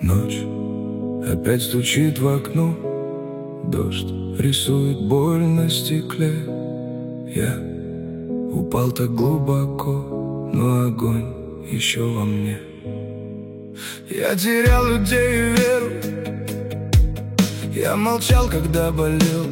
Ночь опять стучит в окно, дождь рисует боль на стекле. Я упал так глубоко, но огонь еще во мне. Я терял людей и веру, я молчал, когда болел.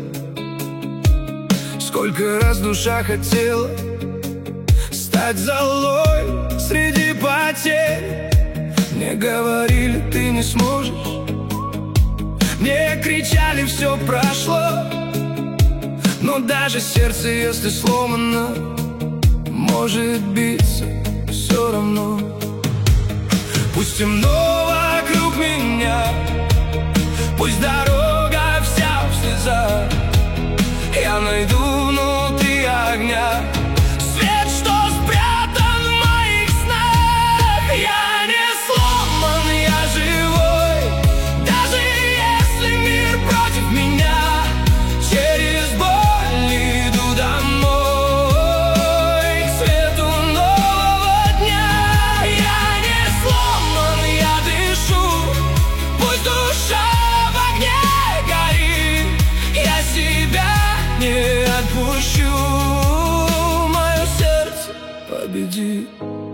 Сколько раз душа хотела стать золой среди потерь. Мне говорили, ты не сможешь, мне кричали, все прошло. Но даже сердце, если сломано, может биться все равно. Пусть темно вокруг меня, пусть дорога вся в слезах, я найду внутри огня свет, что спрятан в моих снах. Я не сломан, я живой, даже если мир против меня. Через боль иду домой, к свету нового дня. Я не сломан, я дышу, пусть душа в огне горит, я себя не отпущу. Мое сердце победит.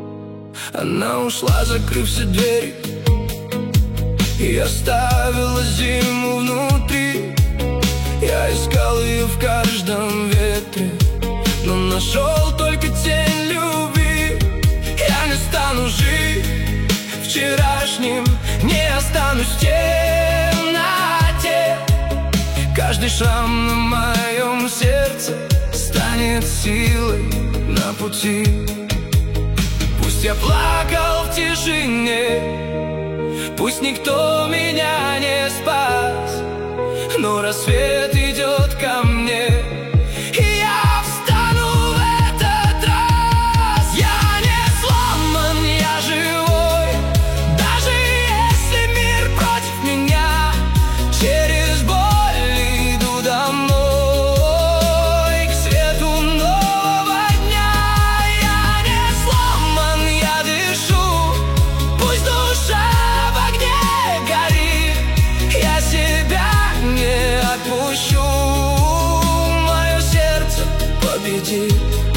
Она ушла, закрыв все двери, и оставила зиму внутри. Я искал ее в каждом ветре, но нашел только тень любви. Я не стану жить вчерашним, не останусь в темноте. Каждый шрам на моем сердце станет силой на пути. Пусть я плакал в тишине, пусть никто меня не спас, но рассвет идет ко мне, и я встану в этот раз. Я не сломан, я живой, даже если мир против меня. Через боль иду домой, к свету нового дня. Я не сломан, я дышу, пусть душа в огне горит, я себя не отпущу. Мое сердце победит.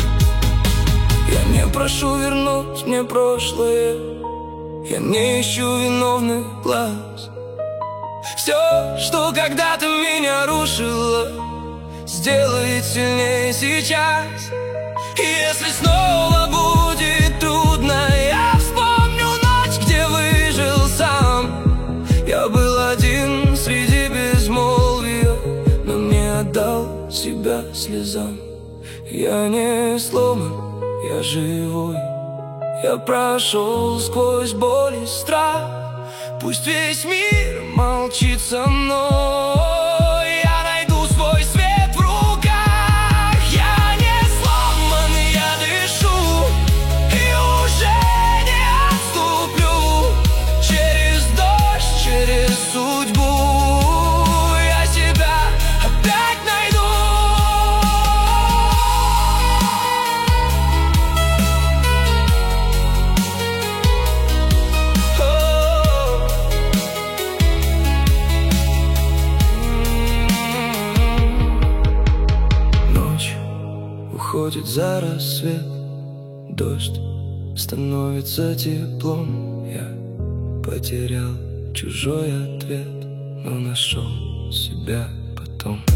Я не прошу вернуть мне прошлое, я не ищу виновных глаз. Все, что когда-то меня рушило, сделает сильнее сейчас. И если снова будет трудно, я вспомню ночь, где выжил сам. Я был один среди безмолвия, но не отдал себя слезам. Я не сломан, я живой, я прошел сквозь боль и страх. Пусть весь мир молчит со мной, я найду свой свет в руках. Я не сломан, я дышу, и уже не отступлю. Через дождь, через судьбу я себя опять найду. Ночь уходит за рассвет, дождь становится теплом. Я потерял чужой ответ, но нашел себя потом.